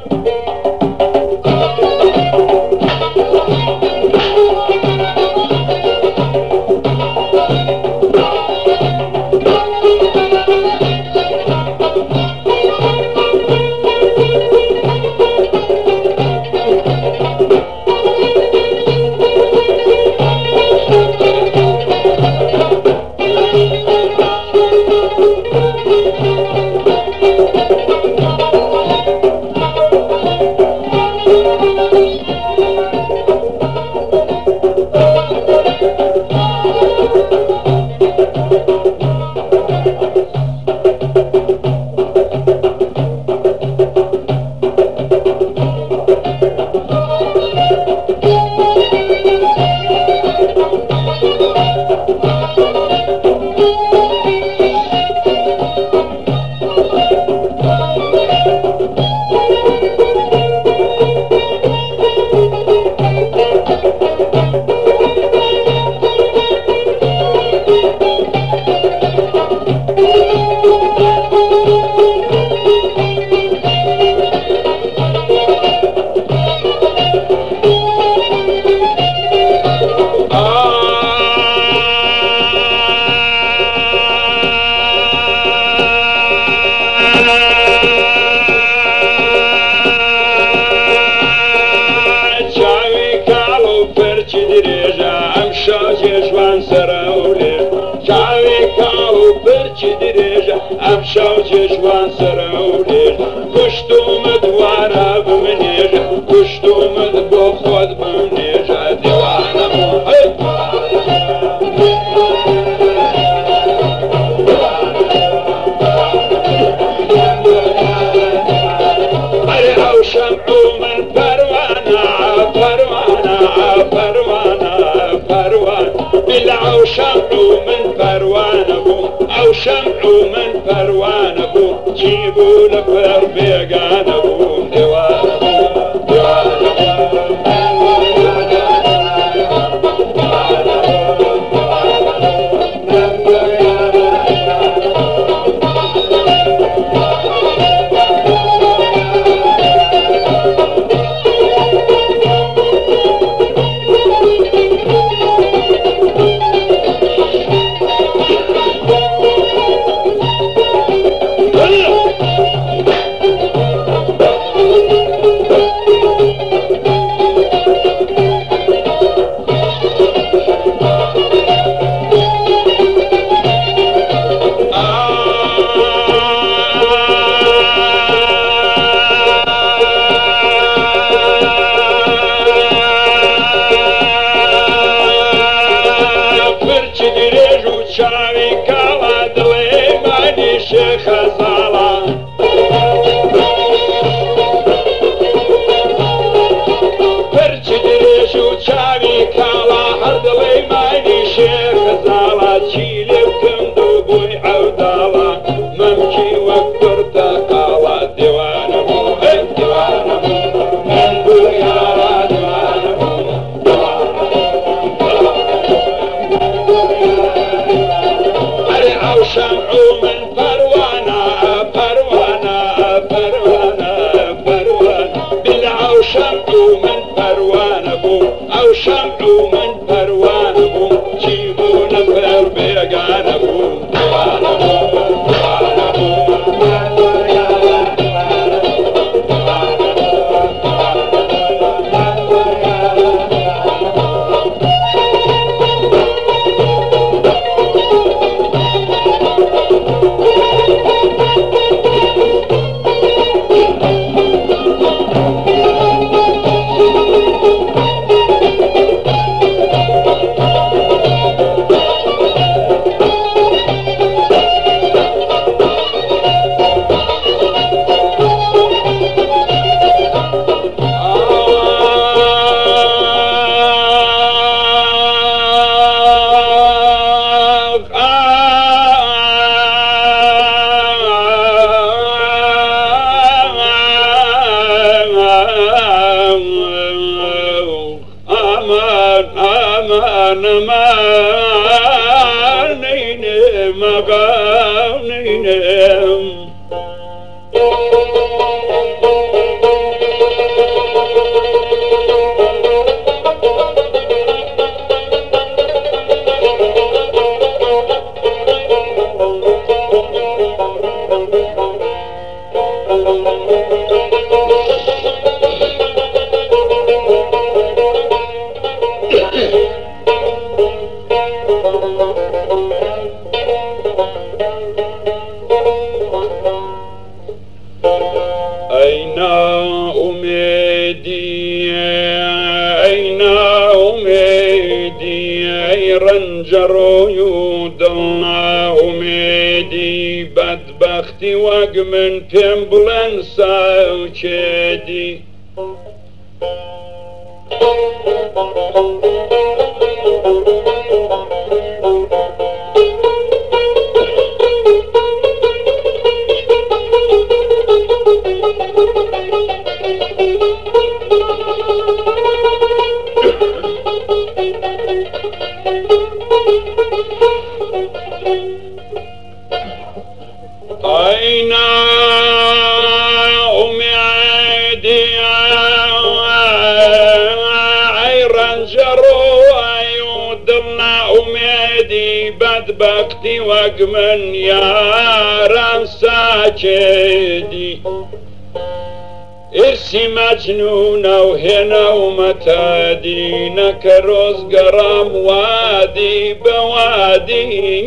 شاو جوان سراولي كشتو مدوارا بمنيج كشتو مدبو خود بمنيج ديوانا موحد أو شمعو من فروانا فروانا فروانا فروانا بلعو شمعو من فروانا أو شمعو من فروانا جيبوا لفر بيقانا ديوانا ناوميدي أي ناوميدي أي رنجر ويودنا أميدي بدبختي وقمن بيمبلن ساوشيدي أين أمي عيدي أي رنجرو أي ودلنا أميدي بدبختي وقمن يا رنساجدي إرسي مجنونة وهنا ومتادينك روز قرام وادي بوادي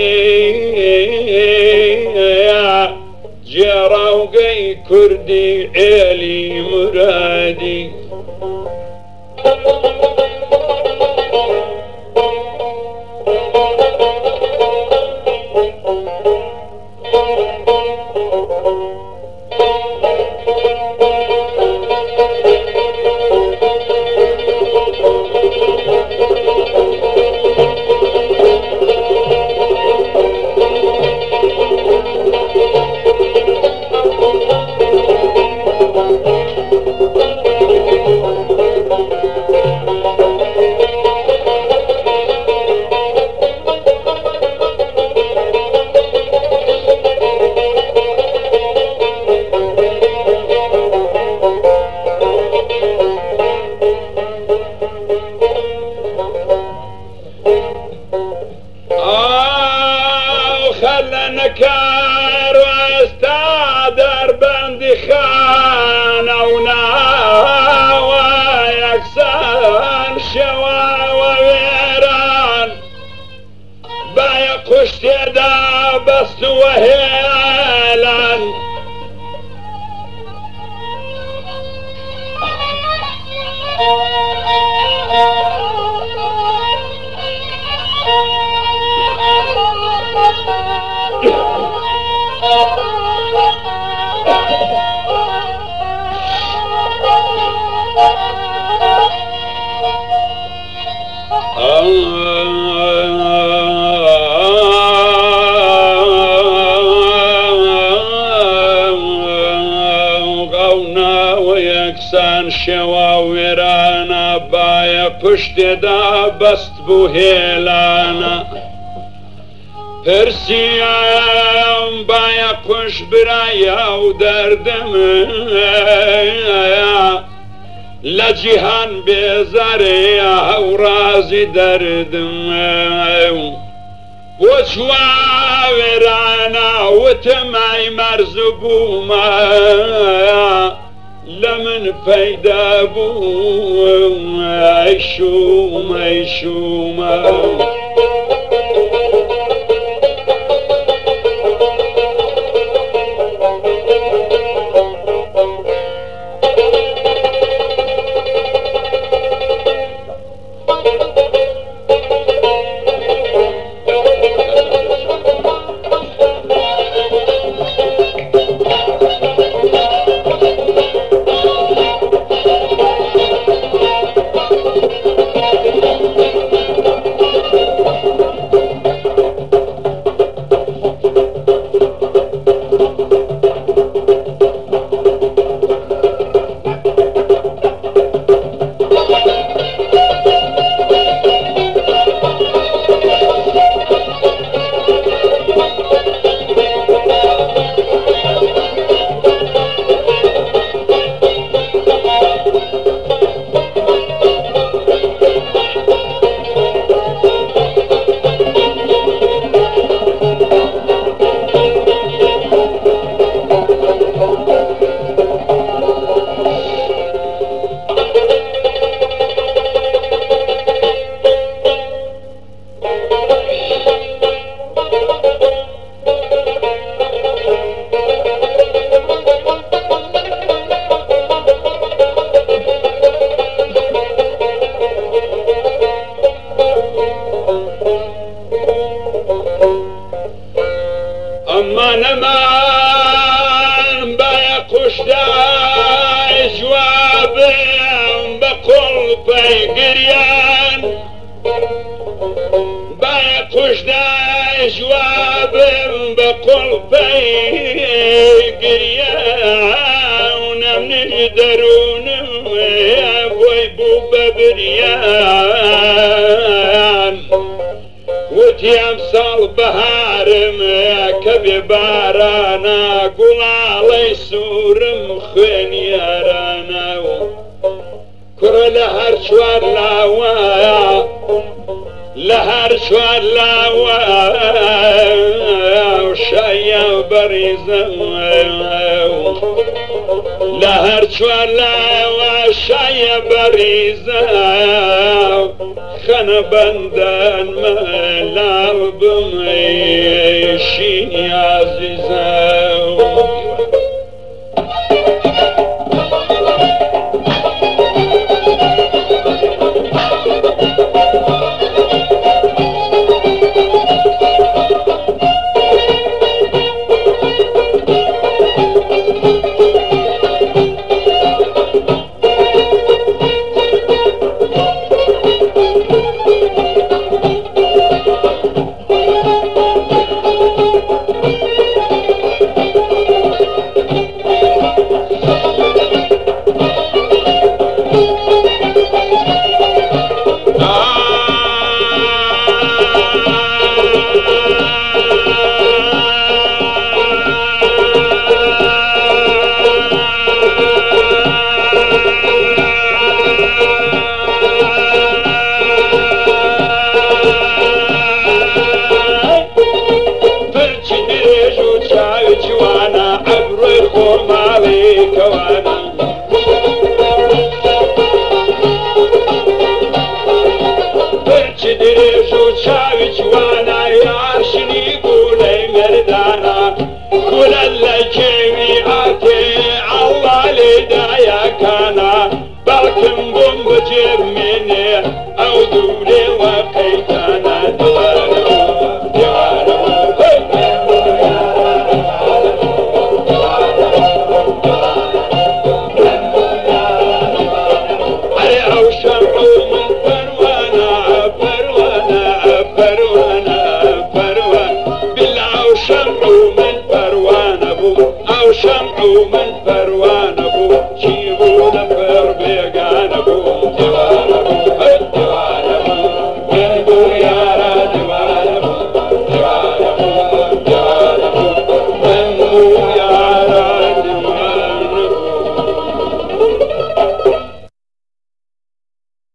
يا جراوقي كردي إلي مرادي خلنا كار واستادر بندي خانة وناوى يكسان شوا وويران بايا قشت يدا بس وهيلان غونا ويكسان شوا ويرانا بايا قشت دا بست بوهيلانا پرسیم بایا خوش برایا و دردم لجیهان بیزاره و رازی دردم و چواورانا و تمای مرزبوما لمن پیدا بوم ای شوما بقلبي قريان بايقوش دا جواب بقلبي قريان من الدرون يا بوي بوبا بريان وتيام صال بهارم كبي بارانا قول علي سورم خين يارانا كرة لهر شوار لاوا لهر شوار لاوا وشايا بريزا لهر شوار لاوا شايا بريزا خنا بندان ملال بميشين يا عزيزا شمع من